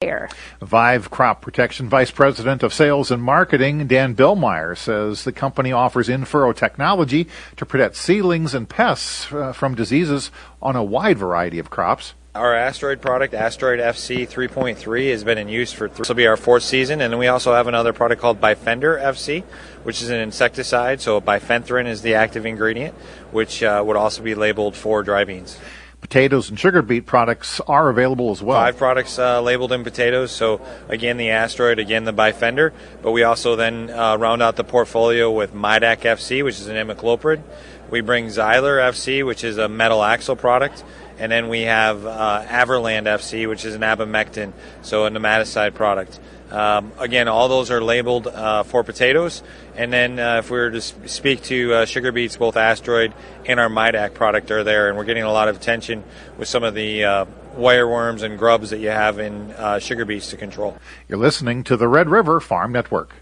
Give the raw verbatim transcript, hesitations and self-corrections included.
Bayer. Vive Crop Protection Vice President of Sales and Marketing, Dan Billmeyer, says the company offers in-furrow technology to protect seedlings and pests uh, from diseases on a wide variety of crops. Our Asteroid product, Asteroid F C three point three, has been in use for, th- this will be our fourth season, and then we also have another product called Bifender F C, which is an insecticide, so bifenthrin is the active ingredient, which uh, would also be labeled for dry beans. Potatoes and sugar beet products are available as well. Five products uh, labeled in potatoes, so again the Asteroid, again the Bifender, but we also then uh, round out the portfolio with Midac F C, which is an imidacloprid. We bring Xyler F C, which is a metalaxyl product. And then we have uh, Averland F C, which is an abamectin, so a nematicide product. Um, again, all those are labeled uh, for potatoes. And then uh, if we were to speak to uh, sugar beets, both Asteroid and our Midac product are there. And we're getting a lot of attention with some of the uh, wireworms and grubs that you have in uh, sugar beets to control. You're listening to the Red River Farm Network.